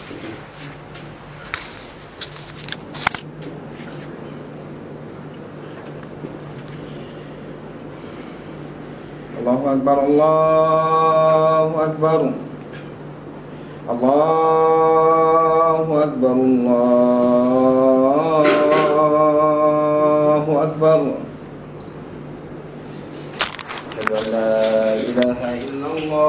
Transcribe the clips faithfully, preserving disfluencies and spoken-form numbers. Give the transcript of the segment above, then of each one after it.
الله أكبر الله أكبر الله أكبر الله أكبر أشهد أن لا إله إلا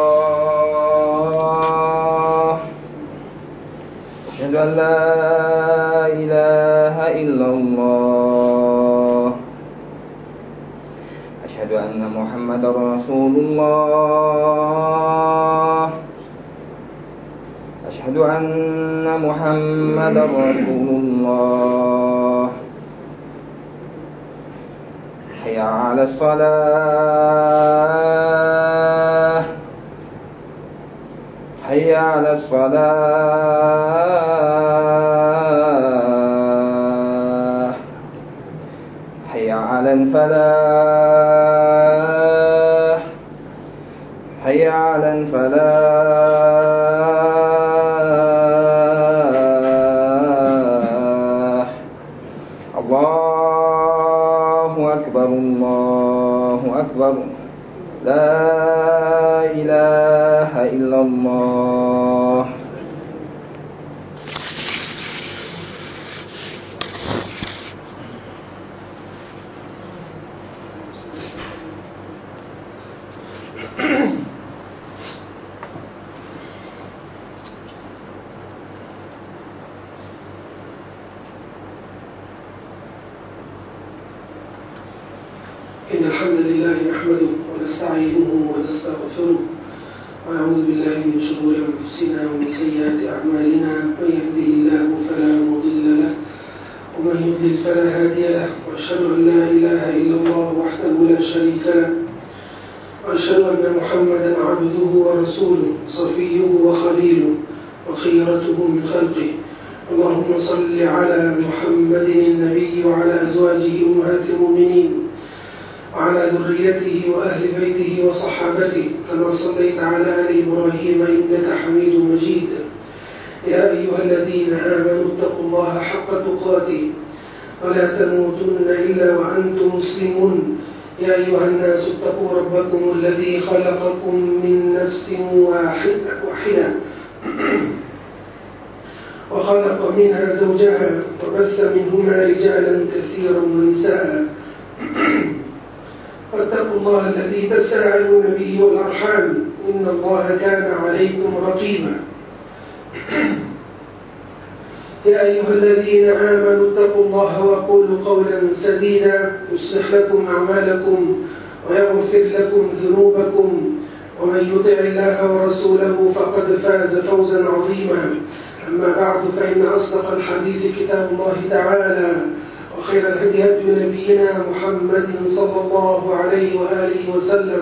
الله أشهد أن لا إله إلا الله أشهد أن محمدا رسول الله أشهد أن محمدا رسول الله حي على الصلاة حي على الصلاة حي على الفلاح حي على الفلاح الله أكبر الله أكبر لا إله إلا الله إن الحمد لله نحمده ونستعينه ونستغفره ونعوذ بالله من شرور أنفسنا ومن سيئات أعمالنا من يهده الله فلا مضل له ومن يضلل فلا هادي له وأشهد أن لا إله إلا الله وحده لا شريك له وأشهد أن محمدا عبده ورسوله صفيه وخليله وخيرته من خلقه اللهم صل على محمد النبي وعلى أزواجه أمهات المؤمنين وعلى ذريته وأهل بيته وصحابته كما صليت على آل إبراهيم إنك حميد مجيد يا أيها الذين آمنوا اتقوا الله حق تقاته ولا تموتن إلا وأنتم مسلمون يا أيها الناس اتقوا ربكم الذي خلقكم من نفس واحدة وخلق منها زوجها وبث منهما رجالا كثيرا ونساء واتقوا الله الذي تساءلون به والأرحام إن الله كان عليكم رقيبا يا أيها الذين آمنوا اتقوا الله وقولوا قولا سديدا يصلح لكم أعمالكم ويغفر لكم ذنوبكم ومن يطع الله ورسوله فقد فاز فوزا عظيما أما بعد فإن أصدق الحديث كتاب الله تعالى وخير الهدي هدي نبينا محمد صلى الله عليه وآله وسلم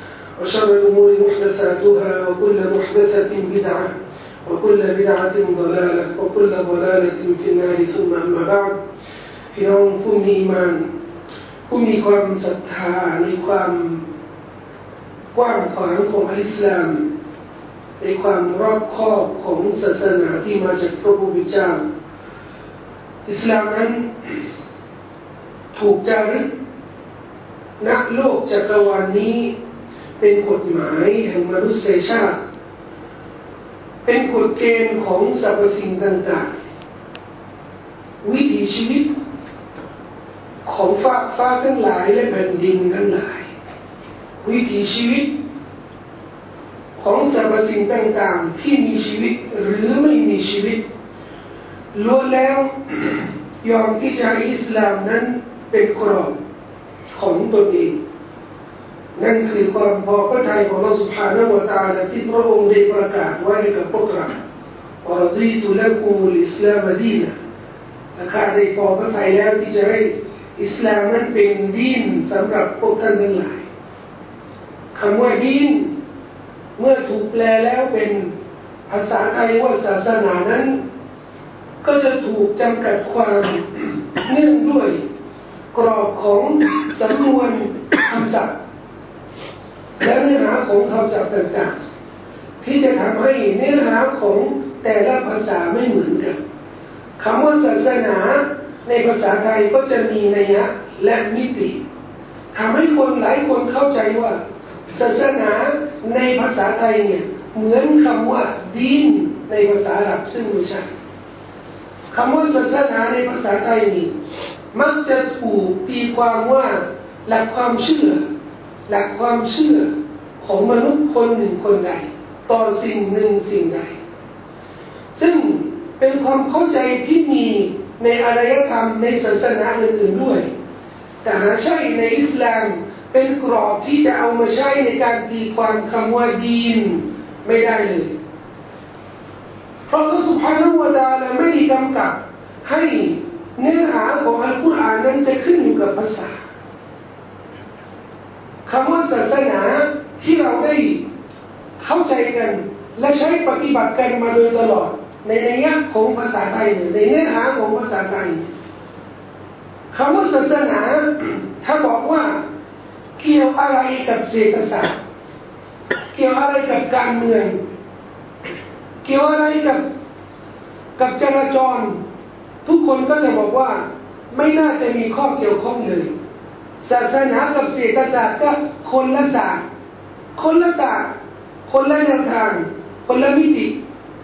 وشر الأمور محدثاتها وكل محدثة بدعة وكل بدعة ضلالة وكل ضلالة في النار ثم أما بعد พี่น้องผู้มีอีหม่านผู้มีความศรัทธาในความกว้างขวางของอิสลามในความรอบคอบของศาสนาที่มาจากพระผู้เป็นเจ้าอิสลามนั้นถูกจารึกณโลกจักรวาลนี้เป็นกฎหมายแห่งมนุษยชาติเป็นกฎเกณฑ์ของสรรพสิ่งต่างๆวิถีชีวิตของฟ้าฟ้าทั้งหลายและแผ่นดินทั้งหลายวิถีชีวิตของสรรพสิ่งต่างๆที่มีชีวิตหรือไม่มีชีวิตล้วนแล้วยอมที่จะให้อิสลามนั้นเป็นกรอบของตนเองนั่นคือความพอพระทัยของอัลเลาะห์ซุบฮานะฮูวะตะอาลาที่พระองค์ได้ประกาศไว้กับพวกเราวะรฎีตุละกุมุลอิสลามดีนะและข้าได้พอพระทัยแล้วที่จะให้อิสลามนั้นเป็นดีนสำหรับพวกท่านทั้งหลายคำว่าดีนเมื่อถูกแปลแล้วเป็นภาษาไทยว่าศาสนานั้นก็จะถูกจำกัดความเนื่องด้วยกรอบของสำนวนคำศัพท์และเนื้อหาของคำศัพท์ต่างๆที่จะทำให้เนื้อหาของแต่ละภาษาไม่เหมือนกันคำว่าศาสนาในภาษาไทยก็จะมีนัยยะและมิติทำให้คนหลายคนเข้าใจว่าศาสนาในภาษาไทยเนี่ยเหมือนคำว่าดีนในภาษาอาหรับซึ่งไม่ใช่คำว่าศาสนาในภาษาไทยนี่มักจะถูกตีความว่าหลักความเชื่อหลักความเชื่อของมนุษย์คนหนึ่งคนใดต่อสิ่งหนึ่งสิ่งใดซึ่งเป็นความเข้าใจที่มีในอารยธรรมในศาสนาอื่นๆด้วยแต่หาใช่ในอิสลามเป็นกรอบที่จะเอามาใช้ในการตีความคำว่าดีนไม่ได้เลยเพราะอัลเลาะห์ซุบฮานะฮูวะตะอาลาไม่ได้กำกับให้เนื้อหาของอัลกุรอานนั้นจะขึ้นอยู่กับภาษาคำว่าศาสนาที่เราได้เข้าใจกันและใช้ปฏิบัติกันมาโดยตลอดในนัยยะของภาษาไทยในเนื้อหาของภาษาไทยคำว่าศาสนาถ้าบอกว่าเกี่ยวอะไรกับเศรษฐศาสตร์เกี่ยวอะไรกับการเมืองเกี่ยวอะไรกับกับจราจรทุกคนก็จะบอกว่าไม่น่าจะมีข้อเกี่ยวข้องเลยศาสนากับเศรษฐศาสตร์ก็คนละศาสตร์คนละศาสตร์คนละแนวทางคนละมิติ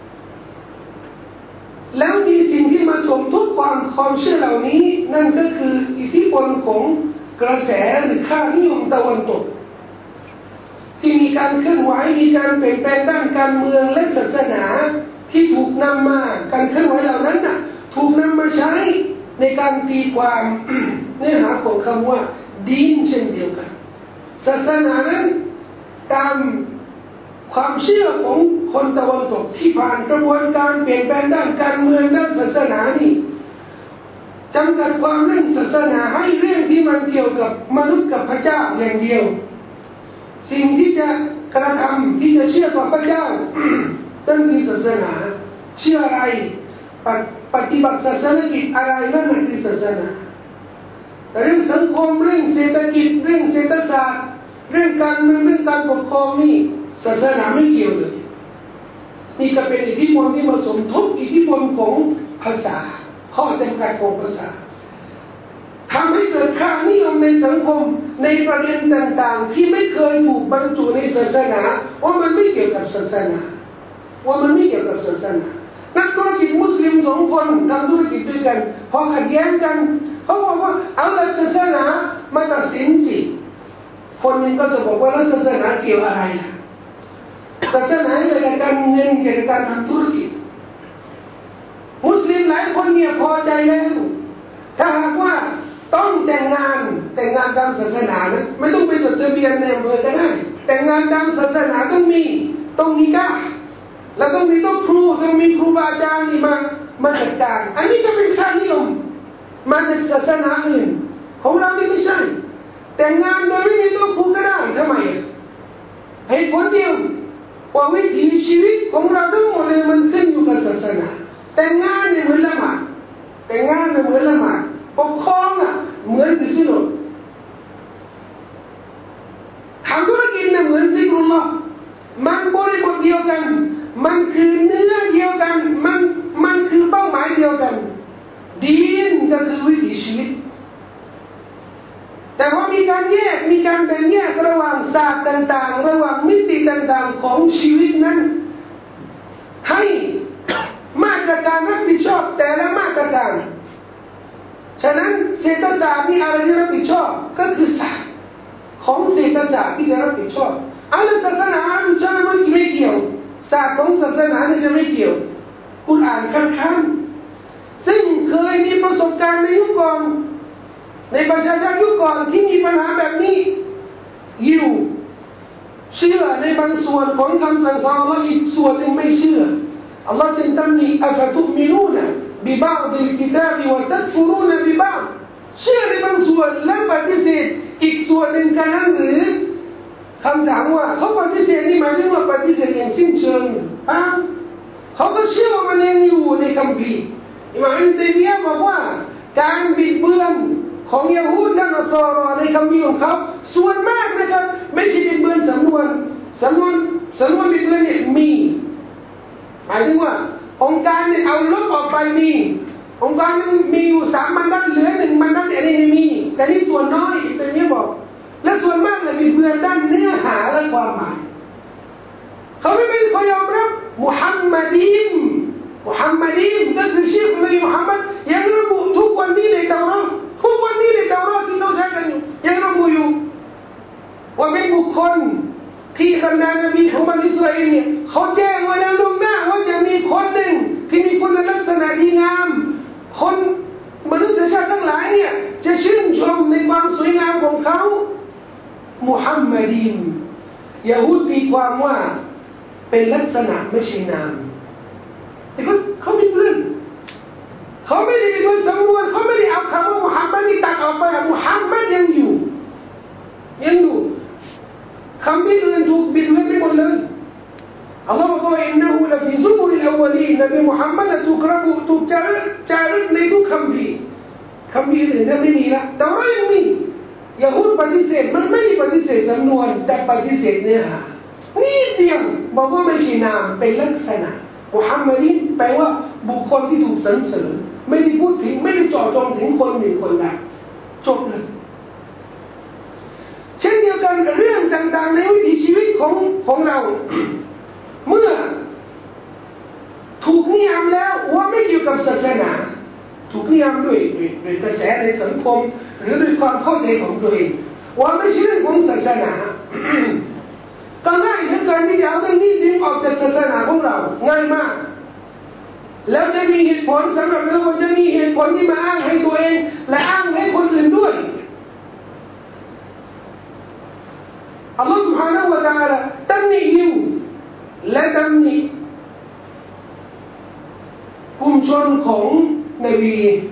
แล้วมีสิ่งที่มาสมทบความความเชื่อเหล่านี้นั่นก็คืออิทธิพลของกระแสหรือค่านิยมตะวันตกที่มีการเคลื่อนไหวมีการเปลี่ยนแปลงด้านการเมืองและศาสนาที่ถูกนำมาการเคลื่อนไหวเหล่านั้นน่ะถูกนำมาใช้ในการตีความ เนื้อหาของคำว่าดีนเช่นเดียวกันศาสนานั้นตามความเชื่อของคนตะวันตกที่ผ่านกระบวนการเปลี่ยนแปลงด้านการเมืองด้านศาสนานี่จำกัดความเรื่องศาสนาให้เรื่องที่มันเกี่ยวกับมนุษย์กับพระเจ้าอย่างเดียวสิ่งที่จะกระทำที่จะเชื่อต่อพระเจ้า นั่นคือศาสนาเชื่ออะไรปฏิบัติศาสนกิจอะไรนั่นคือศาสนาเรื่องสังคมเรื่องเศรษฐกิจเรื่องเศรษฐศาสตร์เรื่องการเมืองเรื่องการปกครองนี่ศาสนาไม่เกี่ยวเลยนี่ก็เป็นอิทธิพลที่มาสมทบอิทธิพลของภาษาข้อจำกัดของภาษาทำให้เกิดค่านิยมในสังคมในประเด็นต่างๆที่ไม่เคยถูกบรรจุในศาสนาว่ามันไม่เกี่ยวกับศาสนาว่ามันไม่เกี่ยวกับศาสนานักธุรกิจมุสลิมสองคนทำธุรกิจด้วยกันพอขัดแย้งกันเขาบอกว่าเอาหลักศาสนามาตัดสินสิคนนึงก็จะบอกว่าแล้วศาสนาเกี่ยวอะไรล่ะศาสนาเกี่ยวกับการเงินเกี่ยวกับการทำธุรกิจมุสลิมหลายคนเนี่ยพอใจแล้วถ้าหากว่าต้องแต่งงานแต่งงานตามศาสนานะไม่ต้องไปจดทะเบียนในอำเภอก็ได้แต่งงานตามศาสนาต้องมีต้องมีกะแล้วต้องมีต้องครูต้องมีครูบาอาจารย์นี่มามาจัดการอันนี้ก็เป็นค่านิยมมาจากศาสนาอื่นของเรานี่ไม่ใช่แต่งงานโดยไม่มีต้องครูก็ได้ทำไมเหตุผลเดียวว่าวิถีชีวิตของเราทั้งหมดเลยมันขึ้นอยู่กับศาสนาแต่งงานเนี่ยเหมือนละหมาดแต่งงานเนี่ยเหมือนละหมาดปกครองอ่ะเหมือนบิสิโลทำธุรกิจเนี่ยเหมือนซิกรุลลอฮ์มันบริบทเดียวกันมันคือเนื้อเดียวกันมันมันคือเป้าหมายเดียวกันดีนก็คือวิถีชีวิตแต่ว่ามีการแยกมีการแบ่งแยกระหว่างศาสตร์ต่างๆระหว่างมิติต่างๆของชีวิตนั้นให้มาตรการรับผิดชอบแต่ละมาตรการฉะนั้นเศรษฐศาสตร์มีอะไรที่รับผิดชอบก็คือศาสตร์ของเศรษฐศาสตร์ที่จะรับผิดชอบอันนั้นศาสนาไม่ใช่ไม่เกี่ยวศาสตร์ของศาสนาเนี่ยจะไม่เกี่ยวกุรอานคัดค้านซึ่งเคยมีประสบการณ์ในยุคก่อนในประชาชนยุคก่อนที่มีปัญหาแบบนี้อยู่เชื่อในบางส่วนของคำสั่งสอนและอีกส่วนหนึ่งไม่เชื่ออัลลอฮฺจึงตำหนิอัฟตุมินูนะบิบาฎิลกิตาบวะตักฟุรูนบิบาฎเชื่อในบางส่วนและปฏิเสธอีกส่วนหนึ่งกันนั้นหรือคำถามว่าเขาปฏิเสธนี่หมายถึงว่าปฏิเสธอย่างสิ้นเชิงอ้าวเขาก็เชื่อว่ามันยังอยู่ในคัมภีร์อิหม่ามอิบนุตัยมียะห์บอกว่าการบิดเบือนของยิวและนัสรอในคัมภีร์ของเขาส่วนมากนะครับไม่ใช่บิดเบือนสำนวนสำนวนสำนวนบิดเบือนเนี่ยมีหมายถึงว่าองค์การเนี่ยเอาลบออกไปมีองค์การนึงมีอยู่สามบรรทัดเหลือหนึ่งบรรทัดอันนี้มีแต่นี่ส่วนน้อยแต่นี้บอกและส่วนมากเลยมีเพื่อนด้านเนื้อหาและความหมายเขาไม่ไม่เขายอมรับมุฮัมมัดีนมุฮัมมัดีนก็คือชื่อของนบีมุฮัมมัดยังระบุทุกวันนี้ในเตาราทุกวันนี้ในเตาราที่เราใช้กันอยู่ยังระบุอยู่ว่าเป็นบุคคลที่บรรดานบีของบันิอิสราเอลเนี่ยเขาแจ้งไว้แล้วล่วงหน้าว่าจะมีคนหนึ่งที่มีคุณลักษณะดีงามคนมนุษยชาติทั้งหลายเนี่ยจะชื่นชมในความสวยงามของเขามุฮัมมัดีนยะฮูดตีความว่าเป็นลักษณะไม่ใช่นามแต่เขาเขาเป็นเพื่อนเขาไม่ได้เป็นคนสำนวนเขาไม่ได้เอาคำว่ามุฮัมมัดนี่ตัดออกไปมุฮัมมัดยังอยู่ยังอยู่คำที่อื่นถูกบิดเบือนไปหมดเลยอัลลอฮฺบอกว่าอินนะฮูละฟิซุบุริลอวัลีนนบีมุฮัมมัดถูกระบุถูกจารึกจารึกในทุกคำพีคำพีอื่นนั้นไม่มีละแต่ว่ายังมียะฮูดปฏิเสธมันไม่ปฏิเสธสำนวนแต่ปฏิเสธเนื้อหานี่เดียวบอกว่าไม่ใช่นามเป็นลักษณะมุฮัมมัดีนแปลว่าบุคคลที่ถูกสรรเสริญไม่ได้พูดถึงไม่ได้เจาะจงถึงคนหนึ่งคนใดจบเลยเช่นเดียวกันกับเรื่องต่างๆในวิถีชีวิตของของเรา เมื่อถูกนิยามแล้วว่าไม่เกี่ยวกับศาสนาถูกนิยามด้วยด้วยกระแสในสังคมหรือด้วยความเข้าใจของตัวเองว่าไม่ใช่เรื่องของศาสนา ก็ง่ายเหลือเกินที่จะเอาเรื่องนี้ดึงออกจากศาสนาของเราง่ายมากแล้วจะมีเหตุผลสำหรับเราจะมีเหตุผลที่มาอ้างให้ตัวเองและอ้างให้คนอื่นด้วยอัลลอฮฺ سبحانه และ تعالى ตำหนิยิวและตำหนิกลุ่มชนของนบี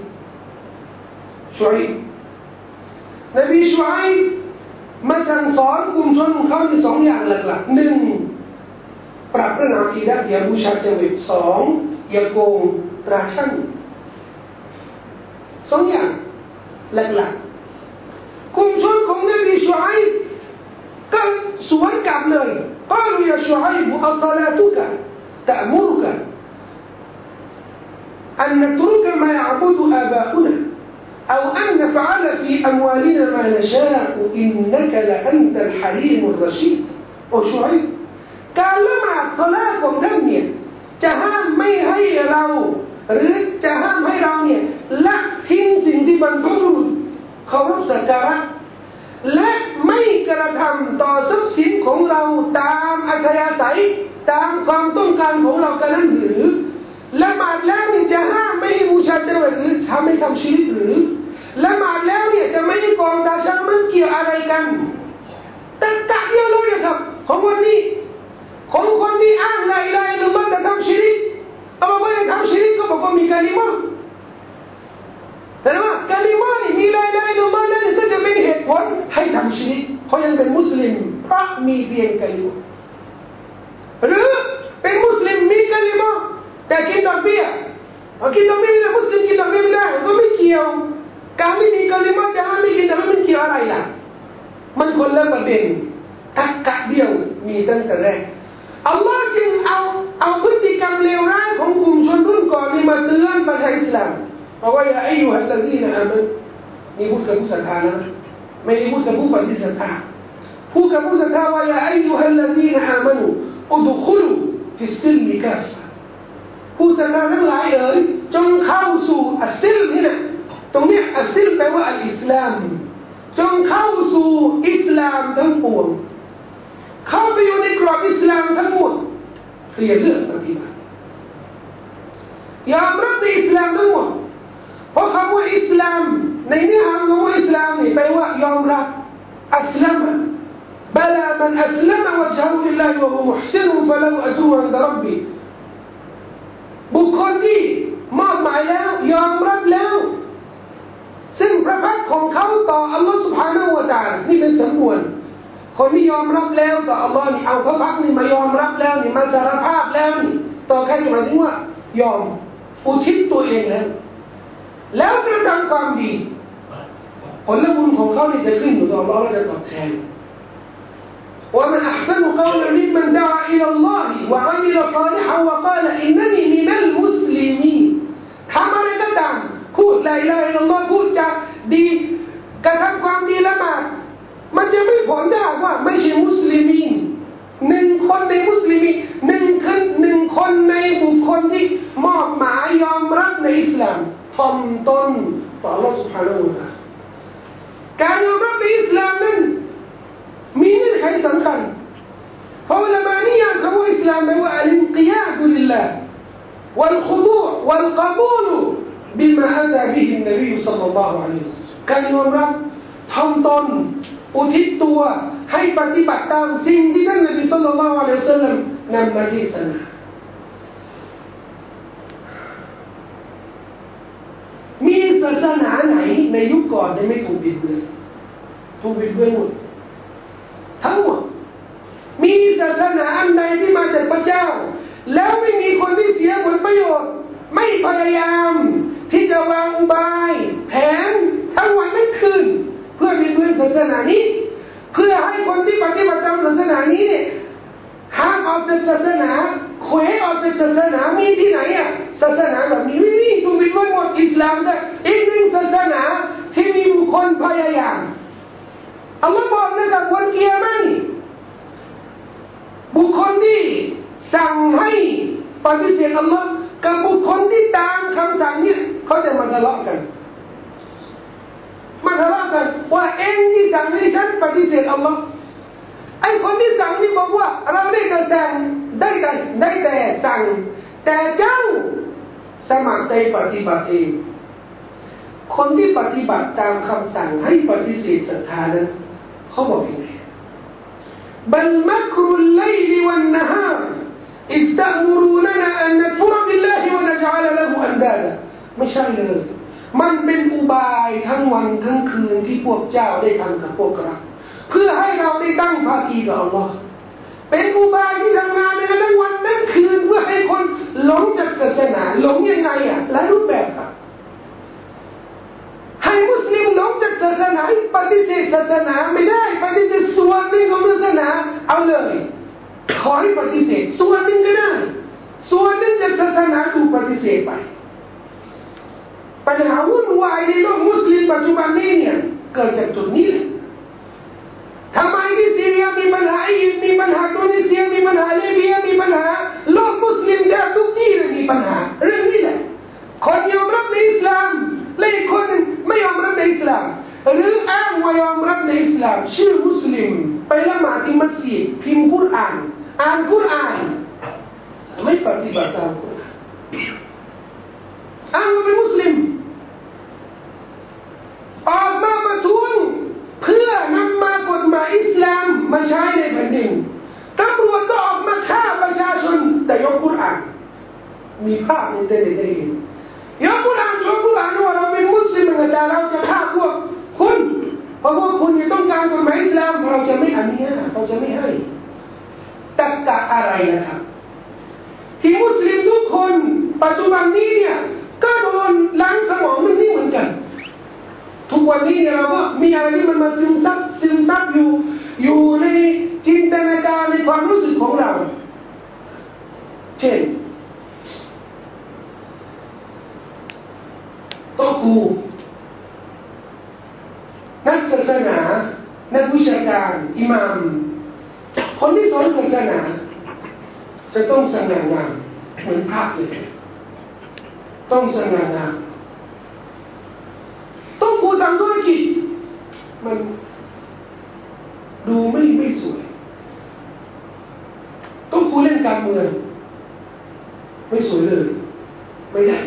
ชุอัยบนบีชุอัยบมาสั่งสอนกลุ่มชนของเขาในสองอย่างหลักๆหนึ่งปรับเรื่องอาคีดะห์อย่าบูชาเจวิตสองอย่าโกงตราชั่งสองอย่างหลักๆกลุ่มชนของนบีชุอัยบก็สวนกลับเลยقالوا يا شعيب أصلاتك تأمرك أن نترك ما يعبد آباؤنا أو أن نفعل في أموالنا ما نشاء إنك لأنت الحليم الرشيد وشعيب قال لما صلاتكم تنمية จะห้ามไม่ให้เราหรือจะห้ามให้เราเนี่ยละทิ้งสิ่งที่บรรพบุรุษเคารพสักการะและไม่กระทำต่อทรัพย์สินของเราตามอัธยาศัยตามความต้องการของเรากันนั้นหรือละหมาดแล้วเนี่ยจะห้ามไม่ให้บูชาเจวิตหรือทำให้ทำชิริกหรือละหมาดแล้วเนี่ยจะไม่ให้กองตาช่างมันเกี่ยวอะไรกันแต่กะเดียวเลยครับของวันนี้ของคนที่อ้างละอิลาฮะอิลลัลลอฮ์แต่ทำชิริกเอาบอกว่าทำชิริกก็บอกว่ามีกะลิมะห์แต่ว่ากะลิมะห์นี่มีละอิลาฮะอิลลัลลอฮ์นั่นก็จะเป็นเหตุผลให้ทำชิริกเขายังเป็นมุสลิมเพราะมีเพียงกะลิมะห์หรือเป็นมุสลิมมีกะลิมะห์แต่กินดอกเบี้ยเอากินดอกเบี้ยไม่ได้มุสลิมกินดอกเบี้ยไม่ได้ก็ไม่เกี่ยวการไม่มีกะลิมะห์จะห้ามไม่กินดอกเบี้ยมันเกี่ยวอะไรล่ะมันคนละประเด็นตักกะเดียวมีตั้งแต่แรกอัลลอฮ์จึงเอาเอาพฤติกรรมเลวร้ายของกลุ่มชนรุ่นก่อนนี้มาเตือนประชาอิสลามเพราะว่าอย่าอายุฮัลลดีนะอามันนี่พูดกับผู้ศรัทธานะไม่ได้พูดกับผู้ปฏิเสธศรัทธาพูดกับผู้ศรัทธาว่าอย่าอายุฮัลลดีนะอามันอุดุคุลุฟิสซิลมิกาฟะผู้ศรัทธาทั้งหลายเอ๋ยจงเข้าสู่อัสซิลนี่นะตรงนี้อัสซิลแปลว่าอัลอิสลามจงเข้าสู่อิสลามทั้งปวงเข้าไปอยู่ในกรอบอิสลามทั้งหมดเรียนเรื่องปฏิบัติยอมรับในอิสลามทั้งหมดเพราะคำว่าอิสลามในเนื้อหาของอิสลามนี่แปลว่ายอมรับอัสลัมบลามันอัสลัมวะจฮุลิลลาฮิวะฮุมุฮซินฟะละฮูอัจรุอินดะร็อบบิบุคคลที่มอบหมายแล้วยอมรับแล้วซึ่งพระพักของเขาต่ออัลลอฮฺ سبحانه และ تعالى นี่เป็นสำนวนคนที่ยอมรับแล้วต่ออัลลอฮ์นี่เอาพระพักนี่มายอมรับแล้วนี่มาสารภาพแล้วนี่ต่อใครหมายถึงว่ายอมอุทิศตัวเองแล้วแล้วกระทำความดีผลบุญของเขานี่จะขึ้นอยู่ต่ออัลลอฮ์และจะตอบแทนومن أحسن قولا ممن دعا إلى الله وعمل صالحا وقال إنني من المسلمين ในอิสลามทอมตนต่อ Allah سبحانه และ تعالى การยอมรับในอิสลามนั้นมีเงื่อนไขสำคัญเพราะอุลามะนิยามคำว่าอิสลามแปลว่าอัลอินกิยาดุลิลลาห์วัลขุดูอ์วัลกบูลบิมาอะตาบิฮินนบีศ็อลลัลลอฮุอะลัยฮิวะซัลลัมการยอมรับทำตนอุทิศตัวให้ปฏิบัติตามสิ่งที่ท่านนบีศ็อลลัลลอฮุอะลัยฮิวะซัลลัมนำมาเทศนามีศาสนาไหนในยุคก่อนไม่ถูกบิดเบือนถูกบิดเบือนหมดทั้งหมดมีศาสนาอันใดที่มาจากพระเจ้าแล้วไม่มีคนที่เสียผลประโยชน์ไม่พยายามที่จะวางอุบายแผนทั้งวันทั้งคืนเพื่อบิดเบือนศาสนานี้เพื่อให้คนที่ปฏิบัติตามศาสนานี้เนี่ยห่างออกจากศาสนาเขวออกจากศาสนามีที่ไหนอ่ะศาสนาแบบนี้ไม่มีถูกบิดเบือนหมดอิสลามได้อีกหนึ่งศาสนาที่มีบุคคลพยายามอัลลอฮ์บอกนะครับวันกิยามะห์นี้บุคคลที่สั่งให้ปฏิเสธอัลลอฮ์กับบุคคลที่ตามคำสั่งนี้เขาจะมาทะเลาะกันมาทะเลาะกันว่าเองที่สั่งให้ฉันปฏิเสธอัลลอฮ์ไอ้คนที่สั่งนี่บอกว่าเราได้แต่สั่งได้แต่ได้แต่สั่งแต่เจ้าสมัครใจปฏิบัติเองคนที่ปฏิบัติตามคำสั่งให้ปฏิเสธศรัทธานั้นเขาบอกยังไงบัลมักรุลไลลิวันนะฮารอิสตะมุรูนนะอันนักฟุรบิลลาฮิวะนะจะอัลละหูอันดาดะไม่ใช่เลยมันเป็นอุบายทั้งวันทั้งคืนที่พวกเจ้าได้ทำกับพวกเราเพื่อให้เราได้ตั้งภาคีกับอัลลอฮ์เป็นอุบายที่ทำงานในทั้งวันทั้งคืนเพื่อให้คนหลงจากศาสนาหลงยังไงอ่ะหลายรูปแบบครับให้มุสลิมหลงจากศาสนาปฏิเสธศาสนาไม่ได้ปฏิเสธส่วนหนึ่งของศาสนาเอาเลยขอให้ปฏิเสธส่วนหนึ่งก็ได้ส่วนหนึ่งจากศาสนาถูกปฏิเสธไปปัญหาวุ่นวายในโลกมุสลิมปัจจุบันนี้เนี่ยเกิดจากจุดนี้แหละทำไมที่ซีเรียมีปัญหาอียิปต์มีปัญหาตุนิเซียมีปัญหาลิเบียมีปัญหาโลกมุสลิมแทบทุกที่เลยมีปัญหาเรื่องนี้แหละคนยอมรับในอิสลามและอีกคนนึงไม่ยอมรับในอิสลามหรืออ้างว่ายอมรับในอิสลามชื่อมุสลิมไปละหมาดที่มัสยิดพิมพ์กุรอานอ่านกุรอานไม่ปฏิบัติตามกุรอานอ้างว่าเป็นมุสลิมออกมาประท้วงเพื่อนำมากฎหมายอิสลามมาใช้ในแผ่นดินตำรวจก็ออกมาฆ่าประชาชนแต่ยกกุรอานมีภาพในอินเทอร์เน็ตได้เห็นยกกุรอานโชว์กุรอานว่าเราเป็นมุสลิมแต่เราจะฆ่าพวกคุณเพราะว่าคุณต้องการกฎหมายอิสลามเราจะไม่อนุญาตเราจะไม่ให้ตรรกะอะไรนะครับที่มุสลิมทุกคนปัจจุบันนี้เนี่ยก็โดนล้างสมองเรื่องนี้เหมือนกันทุกวันนี้เนี่ยเราก็มีอะไรที่มันมาซึมซับซึมซับอยู่อยู่ในจินตนาการในความรู้สึกของเราเช่นโต๊ะครูนักศาสนานักวิชาการอิหม่ามคนที่สอนศาสนาจะต้องสง่างามเหมือนพระเลยต้องสง่างามต้องพูดทางธุรกิจมันดูไม่ไม่สวยต้องพูดเล่นการเมืองไม่สวยเลยไม่ได้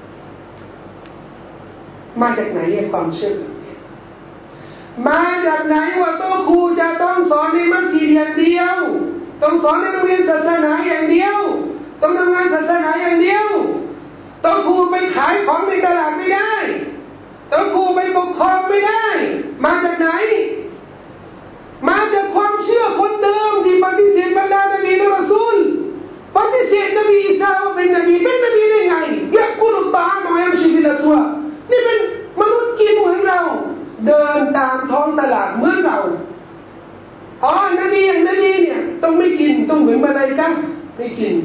มาจากไหนความเชื่อมาจากไหนว่าโต๊ะครูจะต้องสอนในมัสยิดอย่างเดียวต้องสอนในโรงเรียนศาสนาอย่างเดียวต้องทำงานศาสนาอย่างเดียวโต๊ะครูไปขายของในตลาดไม่ได้โต๊ะครูไปปกครองไม่ได้มาจากไหนมาจากความเชื่อคนเดิมที่ปฏิเสธบรรดานบีและรอซูลปฏิเสธนบีอีสาว่าเป็นนบีเป็นนบีได้ไงยะกุลุตตะอามุยัมชิฟิลอัสวานี่เป็นมนุษย์กินเหมือนเราเดินตามท้องตลาดเหมือนเราอ๋อนบีอย่างนบีเนี่ยต้องไม่กินต้องเหมือนมาลาอิกะฮ์ไม่กิน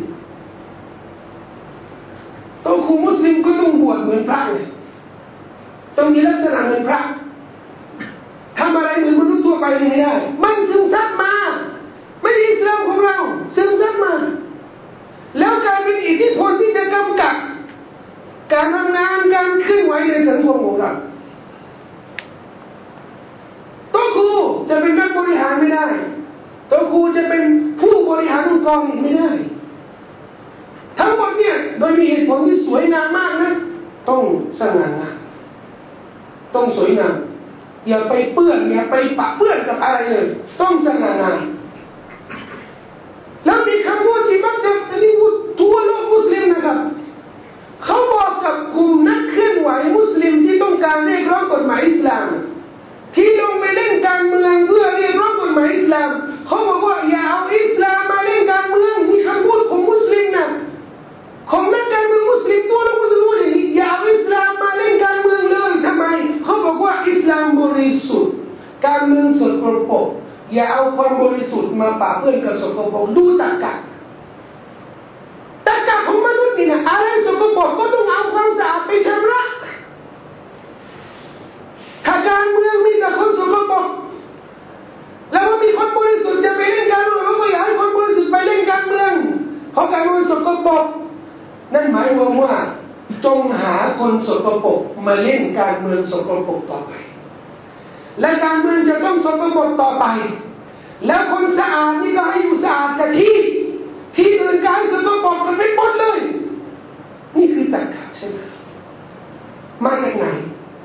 ต้องครูมุสลิมก็ต้องบวชเหมือนพระเลยต้องมีลักษณะเหมือนพระทำอะไรเหมือนมนุษย์ทั่วไปไม่ได้มันซึมซับมาไม่ใช่อิสลามของเราซึมซับมาแล้วกลายเป็นอิทธิพลที่จะกำกับการทำสังคมของเราโต๊ะครูจะเป็นนักบริหารไม่ได้โต๊ะครูจะเป็นผู้บริหารองค์กรไม่ได้ทั้งหมดเนี่ยโดยมีเหตุผลที่สวยงามมากนะต้องสง่างามต้องสวยงามอย่าไปเปื้อนอย่าไปปะเปื้อนกับอะไรเลยต้องสง่างามแล้วมีคำพูดที่มักจะอันนี้พูดทั่วโลกมุสลิมนะครับเขาบอกกับกลุ่มนักเคลื่อนไหวมุสลิมที่ต้องการเรียกร้องกฎหมายอิสลามที่ลงไปเล่นการเมืองเพื่อเรียกร้องกฎหมายอิสลามเขาบอกว่าอย่าเอาอิสลามมาเล่นการเมืองมีคำพูดของมุสลิมนะของนักการเมืองมุสลิมตัวละมุสลิมอย่างนี้อย่าเอาอิสลามมาเล่นการเมืองเลยทำไมเขาบอกว่าอิสลามบริสุทธิ์การเมืองสกปรกอย่าเอาความบริสุทธิ์มาปะเปื้อนกับสกปรกดูตรรกะตรรกะของมนุษย์นี่นะอะไรสกปรกก็ต้องเอาความสะอาดไปชำระถ้าการเมืองมีแต่คนสกปรกแล้วว่ามีคนบริสุทธิ์จะไปเล่นการเมืองก็อยากให้คนบริสุทธิ์ไปเล่นการเมืองเพราะการเมืองสกปรกนั่นหมายความว่าจงหาคนสกปรกมาเล่นการเมืองสกปรกต่อไปและการเมืองจะต้องสกปรกต่อไปแล้วคนสะอาดนี่ก็ให้อยู่สะอาดกับที่ที่อื่นก็ให้สกปรกกันไม่หมดเลยนี่คือตรรกะใช่ไหมมาจากไหน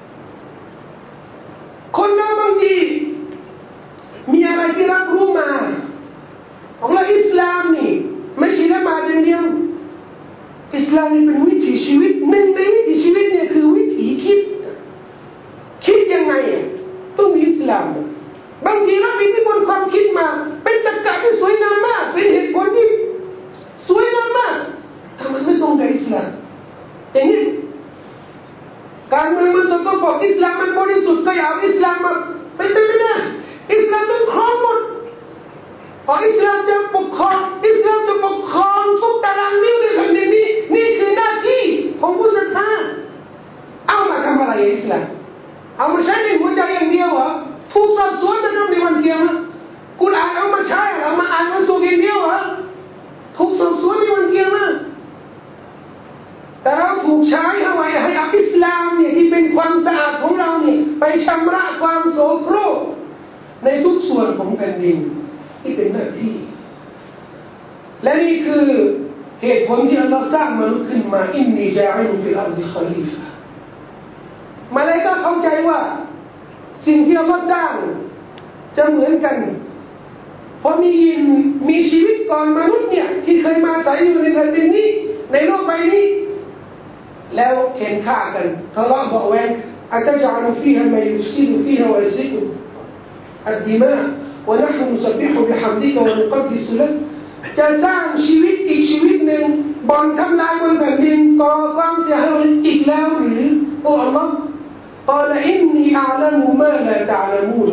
คนเราบางทีมีอะไรที่รับรู้มาของเราอิสลามนี่ไม่ใช่ละหมาดอย่างเดียวอิสลามนี่เป็นวิถีชีวิตหนึ่งในวิถีชีวิตเนี่ยคือวิถีคิดคิดยังไงอ่ะต้องมีอิสลามบางทีเรามีที่บนความคิดมาเป็นตรรกะที่สวยงามมากเป็นเหตุผลที่สวยงามมากทำไมไม่ตรงกับอิสลามอย่างนี้การเมืองมันสกปรกอิสลามมันบริสุทธิ์ก็อย่าเอาอิสลามมาไปไปไม่ได้อิสลามต้องครองหมดพออิสลามจะปกครองอิสลามจะปกครองทุกตารางนิ้วในแผ่นดินนี้นี่คือหน้าที่ของผู้ศรัทธาเอามาทำอะไรอิสลามเอามาใช้ในหัวใจอย่างเดียวเหรอถูกสอบสวนนะครับในวันเกียรติกุรอานเอามาใช้เอามาอ่านมาสูบอย่างเดียวเหรอถูกสอบสวนในวันเกียรติแต่เราถูกใช้เอาไว้ให้เอาอิสลามเนี่ยที่เป็นความสะอาดของเราเนี่ยไปชำระความโสโครกในทุกส่วนของแผ่นดินที่เป็นหน้าที่และนี่คือเหตุผลที่อัลลอฮ์สร้างมนุษย์ขึ้นมาอินนีจาอิลุฟิลอัรฎิคอลีฟะมาเลยก็เข้าใจว่าสิ่งที่อัลลอฮ์สร้างจะเหมือนกันเพราะมียินมีชีวิตก่อนมนุษย์เนี่ยที่เคยมาอาศัยอยู่ในแผ่นดินนี้ในโลกใบนี้แล้วเห็นฆ่ากันทะเลาะเบาะแว้งอัตจารุฟีฮะมายุซิลุฟีฮะวะซิกุอัดดิมาะนะห์นุซับบิฮุบิฮัมดิกะวะนุกัดดิสุละจะสร้างชีวิตอีกชีวิตหนึ่งบ่อนทำลายบนแผ่นดินก่อความเสียหายอีกแล้วหรือโอ้อัลลอฮ์กล่าวอินนีอัลมุมาลาตะอ์ละมูน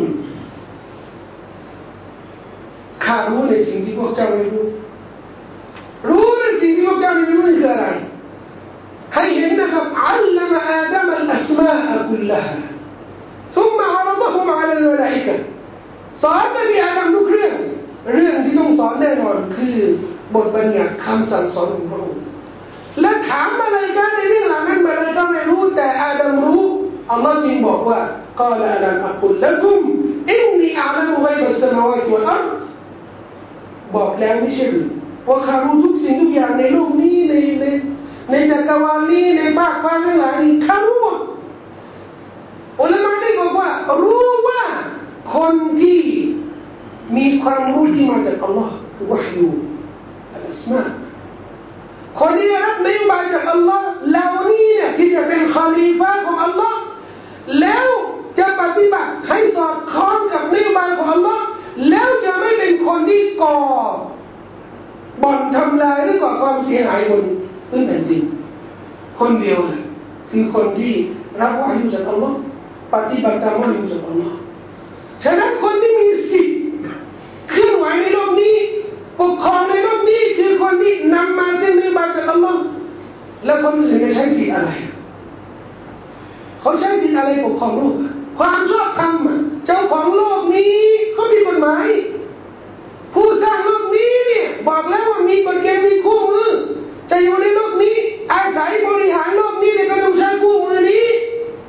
ข้ารู้ในสิ่งที่พวกเจ้าไม่รู้รู้ในสิ่งที่พวกเจ้าไม่รู้นี่คืออะไรให้เห็นนะครับอัลลัมอาดัมอัลอัสมาอ์คุลละฮา ثم عرضهم على الملائكة สอนนบีอาดัมทุกเรื่องเรื่องที่ต้องสอนแน่นอนคือบทบัญญัติคำสั่งสอนของพระองค์และถามมาเลยกันในเรื่องเหล่านั้นมาเลยก็ไม่รู้แต่อาดัมรู้อัลลอฮ์จึงบอกว่า قال ألم أقل لكم إني أعلم غيب السماوات والأرض บอกแล้วไม่ใช่หรือว่าข้ารู้ทุกสิ่งทุกอย่างในโลกนี้ในในในจักรวาลนี้ในภาคฟ้าทั้งหลายนี้ข้ารู้หมดอุลามะได้บอกว่ารู้ว่าคนที่มีความรู้ที่มาจากอัลลอฮ์คือวะฮยูอัลอิสมาคนที่ได้รับนโยบายจากอัลลอฮ์เหล่านี้เนี่ยที่จะเป็นคอลีฟะห์ของอัลลอฮ์แล้วจะปฏิบัติให้สอดคล้องกับนโยบายของอัลลอฮ์แล้วจะไม่เป็นคนที่ก่อบ่อนทำลายหรือก่อความเสียหายบนพื้นแผ่นดินคนเดียวเลยคือคนที่รับวะฮยูจากอัลลอฮ์ปฏิบัติตามวะฮยูจากอัลลอฮ์ฉะนั้นคนที่มีสิทธิ์เคลื่อนไหวในโลกนี้ปกครองในโลกนี้คือคนที่นำมาซึ่งนโยบายจากอัลลอฮ์แล้วคนอื่นจะใช้สิทธิ์อะไรเขาใช้สิทธิ์อะไรปกครองโลกความชอบธรรมเจ้าของโลกนี้เขามีกฎหมายผู้สร้างโลกนี้เนี่ยบอกแล้วว่ามีกฎเกณฑ์มีคู่มือจะอยู่ในโลกนี้อาศัยบริหารโลกนี้เนี่ยก็ต้องใช้คู่มือนี้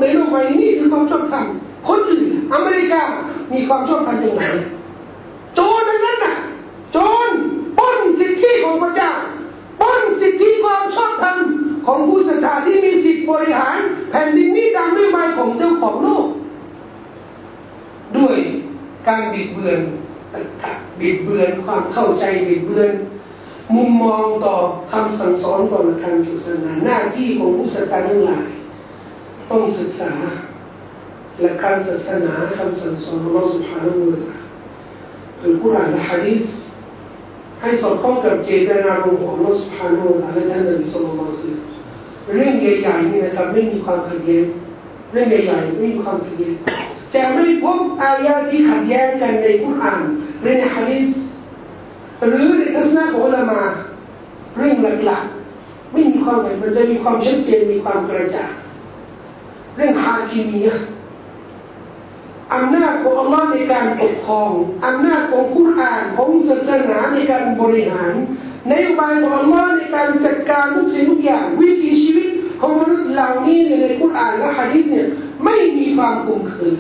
ในโลกใบนี้คือความชอบธรรมคนอื่นอเมริกามีความชอบธรรมอย่างไรโจรนั้นน่ะโจรปล้นสิทธิของพระเจ้าปล้นสิทธิความชอบธรรมของผู้ศรัทธาที่มีสิทธิบริหารแผ่นดินนี้ตามนโยบายของเจ้าของโลกด้วยการบิดเบือนบิดเบือนความเข้าใจบิดเบือนมุมมองต่อคำสั่งสอนต่อหลักการศาสนาหน้าที่ของผู้ศรัทธาทั้งหลายต้องศึกษาหลักการศาสนาคำสั่งสอนของอัลเลาะห์ซุบฮานะฮูวะตะอาลาอัลกุรอานและหะดีษให้สอดคล้องกับเจตนารมณ์ของอัลเลาะห์ซุบฮานะฮูวะตะอาลาและท่านนบีศ็อลลัลลอฮุอะลัยฮิวะซัลลัมเรื่องใหญ่ๆนี่นะครับไม่มีความขัดแย้งเรื่องใหญ่ๆไม่มีความขัดแย้งจะไม่พบอายะที่ขัดแย้งกันในกุรอานหรือในหะดีษหรือในทัศนะของอุลามะเรื่องหลักๆไม่มีความเหมือนมันจะมีความชัดเจนมีความกระจ่างเรื่องฮาคิมียะห์อำนาจของอัลลอฮ์ในการปกครองอำนาจของกุรอานของศาสนาในการบริหารนโยบายของอัลลอฮ์ในการจัดการทุกสิ่งทุกอย่างวิถีชีวิตของมนุษย์เหล่านี้ในกุรอานและหะดีษเนี่ยไม่มีความคลุมเครือ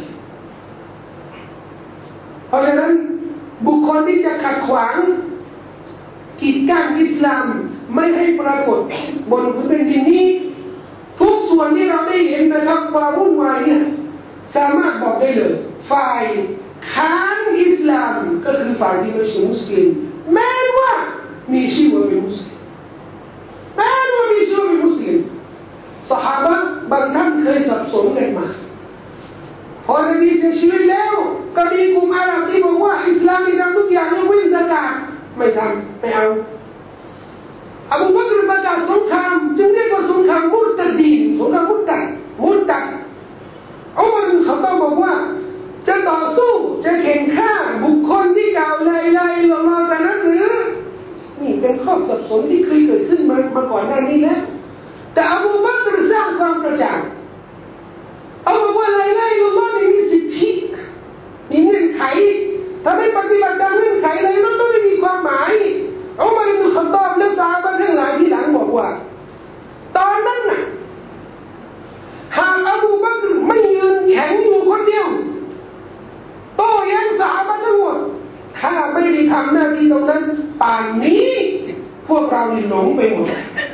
เพราะฉะนั้นบุคคลที่จะขัดขวางกีดกันอิสลามไม่ให้ปรากฏบนพื้นแผ่นดินนี้ทุกส่วนที่เราได้เห็นนะครับความวุ่นวายเนี่ยสามารถบอกได้เลยฝ่ายค้านอิสลามก็คือฝ่ายที่ไม่ใช่มุสลิมแม้ว่ามีชื่อว่าเป็นมุสลิมแม้ว่ามีชื่อว่าเป็นมุสลิมซอฮาบะห์บางท่านเคยสับสนกันมาพอนบีเสียชีวิตแล้วก็มีกลุ่มอาหรับที่บอกว่าอิสลามมีทำทุกอย่างยกเว้นซะกาตไม่ทำไม่เอาอบูบักรประกาศสงครามจึงเรียกว่าสงครามมุรตัดดีนสงครามมุรตัดมุรตัดอุมัรเขาต้องบอกว่าจะต่อสู้จะแข่งข้าบุคคลที่กล่าวลาอิลาฮะอิลลัลลอฮ์กันนั้นหรือนี่เป็นข้อสับสนที่เคยเกิดขึ้นมามาก่อนหน้านี้แล้วแต่อบูบักรสร้างความกระจ่างเอาบอกว่าลาอิลาฮะอิลลัลลอฮ์นี่มีสิทธิมีเงื่อนไขถ้าไม่ปฏิบัติตามเงื่อนไขเลยมันก็ไม่มีความหมายอุมัรอิบนุลค็อฏฏอบและซอฮาบะห์ทั้งหลายที่หลังบอกว่าตอนนั้นน่ะหากอบูบักรไม่ยืนแข็งอยู่คนเดียวโต้แย้งซอฮาบะห์ทั้งหมดถ้าไม่ได้ทำหน้าที่ตรงนั้นป่านนี้พวกเรานี่หลงไปหมด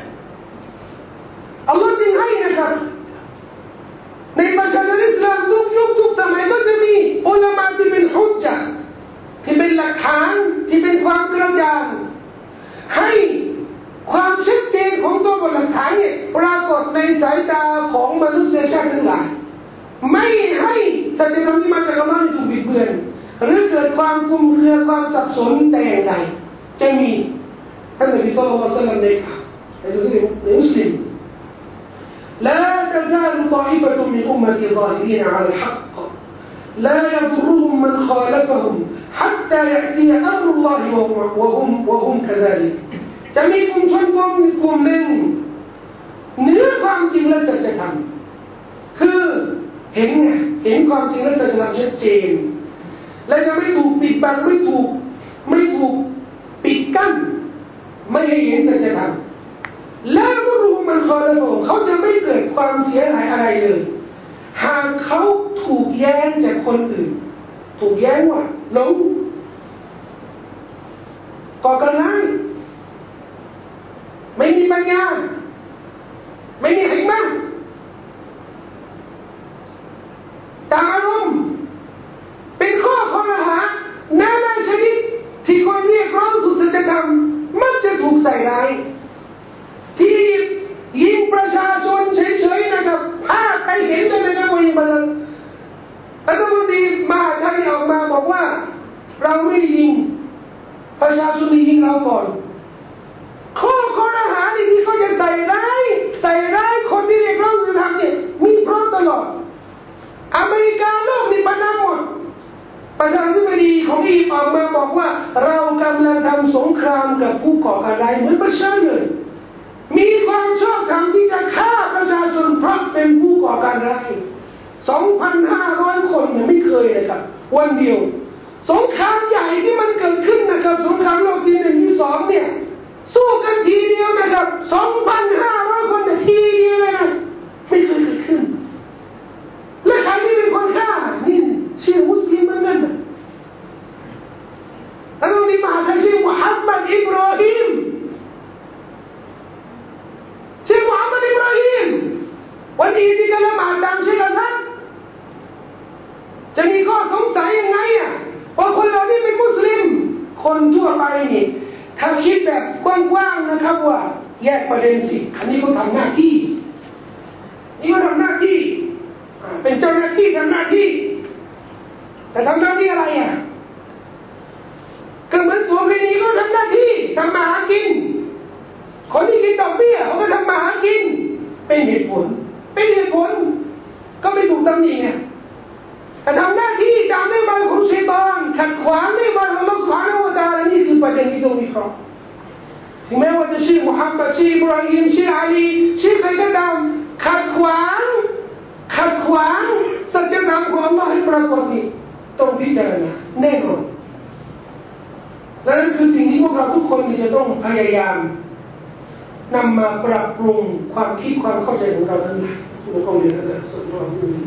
อัลลอฮ์จึงให้นะครับในประชาชนอิสลามทุกยุคทุกสมัยก็จะมีอุลามะที่เป็นฮุจญะห์ที่เป็นหลักฐานที่เป็นความกระจ่างให้ความชัดเจนของตัวบทหลักฐานเนี่ยปรากฏในสายตาของมนุษยชาติทั้งหลายไม่ให้สัจธรรมที่มาจากอัลลอฮ์ถูกบิดเบือนหรือเกิดความคลุมเครือความสับสนแต่อย่างใดจะมีท่านนบีศ็อลลัลลอฮุอะลัยฮิวะซัลลัมในในมุสลิมلا تزال طائفة من أمتي ظاهرين على الحق لا يضرهم من خالفهم حتى يأتي أمر الله وهم وهم وهم كذلك จะมีกลุ่มชนกลุ่มกลุ่มหนึ่งเหนือความจริงและสัจธรรมคือเห็นไงเห็นความจริงและสัจธรรมชัดเจนและจะไม่ถูกปิดบังไม่ถูกไม่ถูกปิดกั้นไม่ให้เห็นสัจธรรมแล้วก็รู้มันคอแล้วผมเขาจะไม่เกิดความเสียหายอะไรเลยหากเขาถูกแย้งจากคนอื่นถูกแย้งว่าหลงก่อการร้ายไม่มีปัญญาไม่มีหิมะตามอารมณ์เป็นข้อข้อหานานาชนิดที่คนเรียกร้องสู่สัจธรรมมักจะถูกใส่ร้ายที่ยิงประชาชนเฉยๆนะครับภาพใครเห็นเลยนะครับว่ายิงมาเลยรัฐมนตรีมหาดไทยออกมาบอกว่าเราไม่ยิงประชาชนยิงเราก่อนข้อข้อหาที่เขาจะใส่ร้ายใส่ร้ายคนที่เรียกร้องจะทำเนี่ยมีพร้อมตลอดอเมริกาโลกนี่ประนามหมดประธานาธิบดีของอียิปต์ออกมาบอกว่าเรากำลังทำสงครามกับผู้ก่อการร้ายเหมือนประชาชนเลยมีความชอบธรรมที่จะฆ่าประชาชนเพราะเป็นผู้ก่อการร้าย สองพันห้าร้อย คนเนี่ยไม่เคยเลยครับวันเดียวสงครามใหญ่ที่มันเกิดขึ้นนะครับสงครามโลกที่หนึ่งที่สองเนี่ยสู้กันทีเดียวนะครับ สองพันห้าร้อย คนเนี่ยทีเดียวเลยนะไม่เคยเกิดขึ้น ni mahasiswa Muhammad Ibrahim Syekh Muhammad Ibrahim วันนี้ที่กำลังอ่านตามเช่นนั้นจะมีข้อสงสัยยังไงอ่ะว่าคนเหล่านี้เป็นมุสลิมคนทั่วไปนี่ถ้าคิดแบบกว้างๆนะครับว่าแยกประเด็นสิอันนี้เขาทำหน้าที่นี่เขาทำหน้าที่เป็นเจ้าหน้าที่ทำหน้าที่แต่ทำหน้าที่อะไรอ่ะก็เหมือนโสเภณีเขาทำหน้าที่ทำมาหากินคนที่กินดอกเบี้ยเขาก็ทำมาหากินเป็นเหตุผลเป็นเหตุผลก็ไม่ถูกตำหนิไงแต่ทำหน้าที่ตามนโยบายของชัยฏอนขัดขวางนโยบายของอัลเลาะห์ซุบฮานะฮูวะตะอาลานี่คือประเด็นที่ต้องวิเคราะห์ถึงแม้ว่าจะชื่อมุฮัมมัดชื่ออิบราฮิมชื่ออาลีชื่อใครก็ตามขัดขวางขัดขวางสัจธรรมของอัลเลาะห์ให้ปรากฏนี่ต้องพิจารณาแน่นอนและนั่นคือสิ่งที่พวกเราทุกคนจะต้องพยายามนำมาปรับปรุงความคิดความเข้าใจของเราทั้งหลายทุกคนเลยนะสุดยอดที่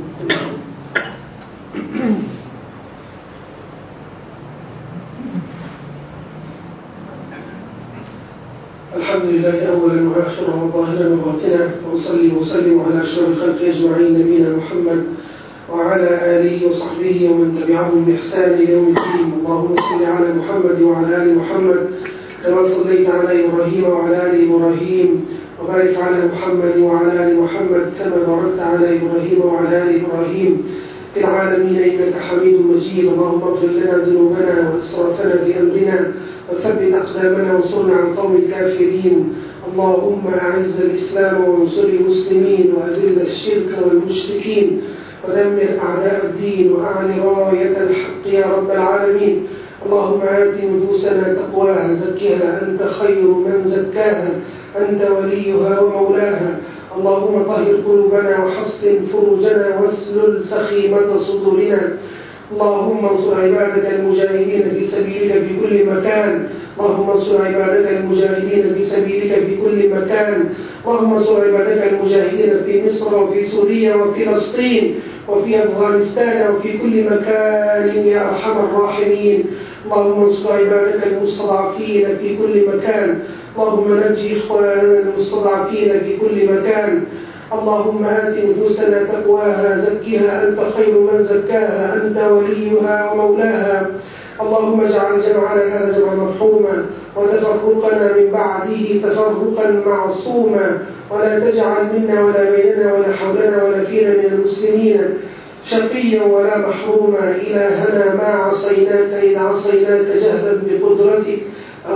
الحمد لله أولا وآخرا وظاهرا وباطنا وأصلي وأسلم على أشرف الخلق أجمعين نبينا محمد وعلى آله وصحبه ومن تبعهم بإحسان إلى يوم الدين اللهم صل على محمد وعلى آل محمد كما صليت على إبراهيم وعلى آل إبراهيم وبارك على محمد وعلى آل محمد كما باركت على إبراهيم وعلى آل إبراهيم في العالمين إنك حميد مجيد اللهم اغفر لنا ذنوبنا وإسرافنا في أمرنا وثبت أقدامنا وانصرنا على القوم الكافرين اللهم أعز الإسلام وانصر المسلمين وأذل الشرك والمشركين ودمر أعداء الدين وأعل راية الحق يا رب العالمين اللهم آت نفوسنا تقواها زكها أنت خير من زكاها أنت وليها ومولاها اللهم طهر قلوبنا وحصن فروجنا واسلل سخيمة صدورنا اللهم انصر عبادك المجاهدين في سبيلك في كل مكان اللهم انصر عبادك المجاهدين في سبيلك في كل مكان اللهم انصر عبادك المجاهدين في مصر وفي سوريا وفي فلسطين وفي أفغانستان وفي كل مكان يا أرحم الراحمين اللهم انصر عبادك المستضعفين في كل مكان اللهم نجي إخواننا المستضعفين في كل مكان اللهم آت نفوسنا تقواها زكها أنت خير من زكاها أنت وليها ومولاها اللهم اجعل جمعنا هذا جمعا مرحوما وتفرقنا من بعده تفرقا معصوما ولا تجعل منا ولا بيننا ولا حولنا ولا فينا من المسلمين شقيا ولا محروما إلهنا ما عصيناك إن عصيناك جهلا بقدرتك أو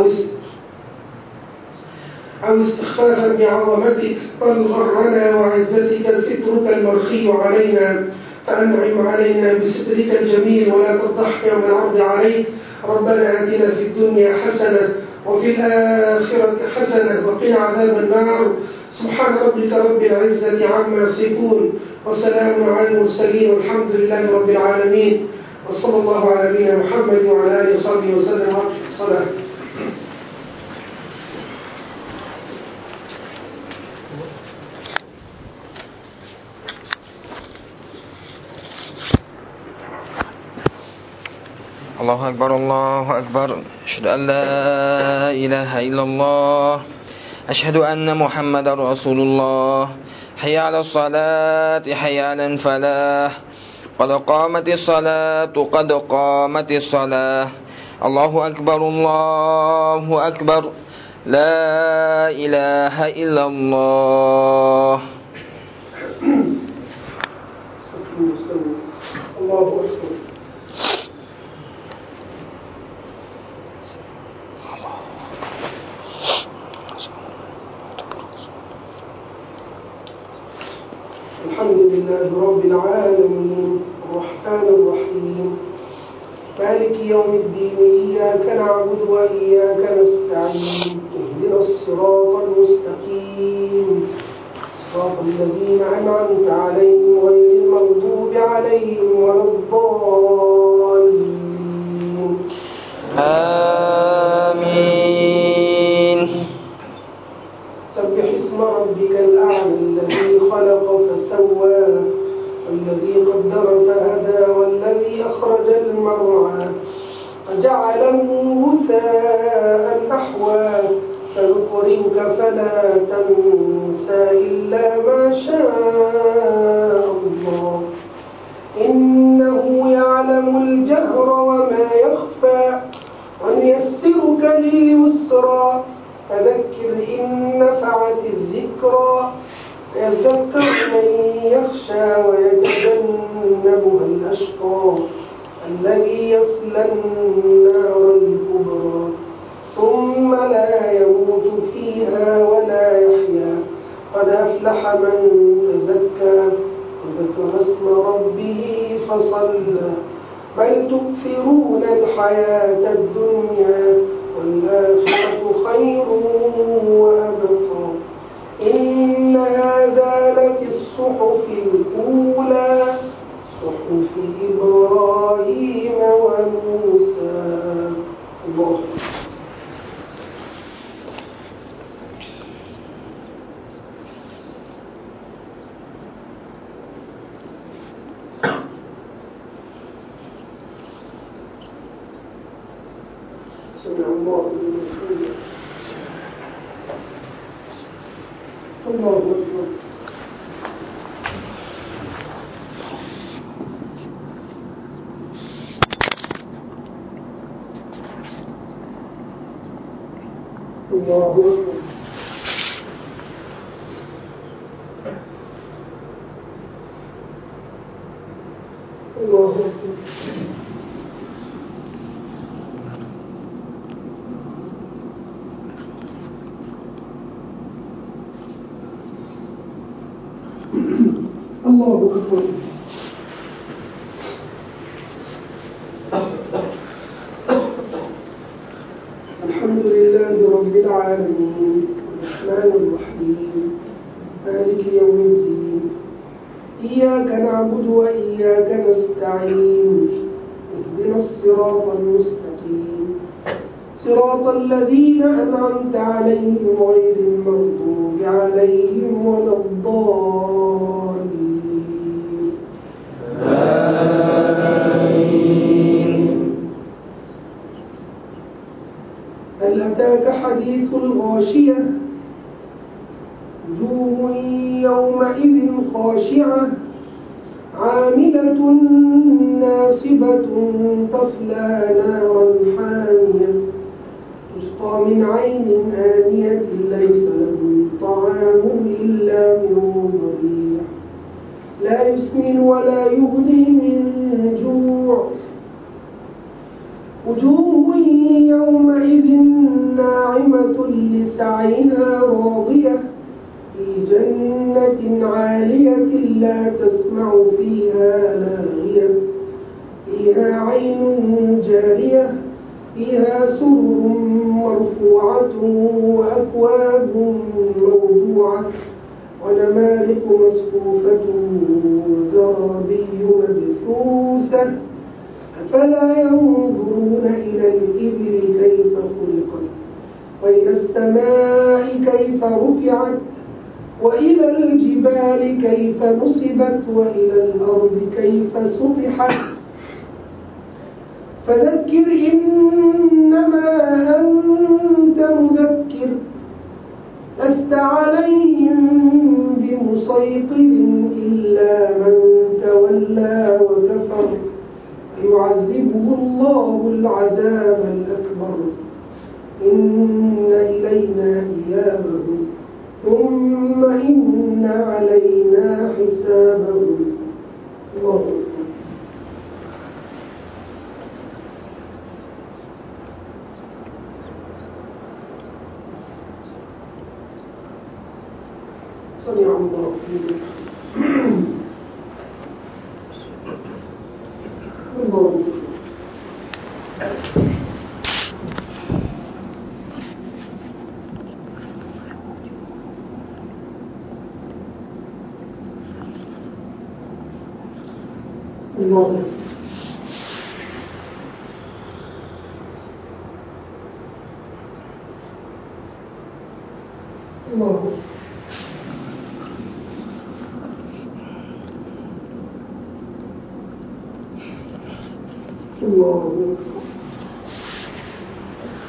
أو استخفافا بعظمتك بل غرنا وعزتك سترك المرخي علينا فأنعم علينا بسترك الجميل ولا تفضحنا يوم العرض عليك ربنا آتنا في الدنيا حسنة وفي الآخرة حسنة وقنا عذاب النار سبحان ربك رب العزة عما يصفون وسلام على المرسلين والحمد لله رب العالمين وصلى الله على نبينا محمد وعلى آله وصحبه وسلم وأقم الصلاة الله أكبر الله أكبر أشهد أن لا إله إلا الله أشهد أن محمد رسول الله حي على الصلاة حي على الفلاح قد قامت الصلاة قد قامت الصلاة الله أكبر الله أكبر لا إله إلا الله الله أكبر الحمد لله رب العالمين الرحمن الرحيم مالك يوم الدين إياك نعبد وإياك نستعين اهدنا الصراط المستقيم صراط الذين أنعمت عليهم غير المغضوب عليهم ولا الضالين آمين سبح اسم ربك الأعلى الذي خلق فسوى والذي قدر فهدى والذي أخرج المرعى فجعله مساء أحوى سنقرئك فلا تنسى إلا ما شاء الله إنه يعلم الجهر وما يخفى ونيسرك لليسرى فذكر إن نفعت الذكرى سيذكر من يخشى ويتجنبها الأشقى الذي يصلى النار الكبرى ثم لا يموت فيها ولا يحيا قد أفلح من تزكى وذكر اسم ربه فصلى بل تؤثرون الحياة الدنيا والآخرة خير وأبقى إن هذا لفي الصحف الأولى صحف إبراهيم وموسى. الله سمع الله لمن حمده. الله أكبر. الله أكبر. الله أكبر. الله أكبر. الحمد لله رب العالمين الرحمن الرحيم مالك يوم الدين إياك نعبد وإياك نستعين اهدنا الصراط المستقيم صراط الذين أنعمت عليهم غير المغضوب عليهم ولا الضالين آمين. هل أتاك حديث الغاشية وجوه يومئذ خاشعة عاملة ناصبة تصلى نارا حامية تسقى من عين آنية ليس لهم طعام إلا من ضريع لا يسمن ولا يغني من جوع وجوه يومئذ ناعمة لسعيها راضية في جنة عالية لا تسمع فيها لاغية فيها عين جارية فيها سرر مرفوعة وأكواب موضوعة ونمارق مصفوفة وزرابي مبثوثة أفلا ينظرون إلى الإبل كيف خلقت وإلى السماء كيف رفعت وإلى الجبال كيف نصبت وإلى الأرض كيف سطحت فذكر إنما أنت مذكر لست عليهم بمسيطر إلا من تولى وكفر يعذبه الله العذاب الأكبر إن إلينا إيابهم ثم إن علينا حسابهم. الله أكبر. سمع الله لمن حمده. الله أكبر. الله الله الله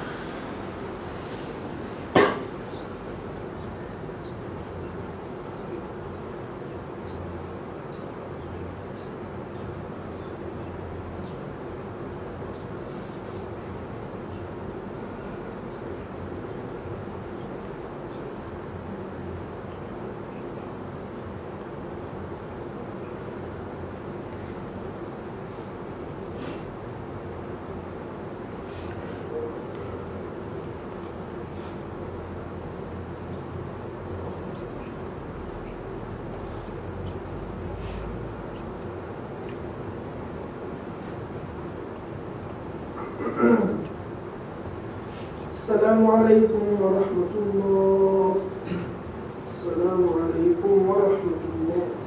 السلام عليكم ورحمة الله. السلام عليكم ورحمة الله.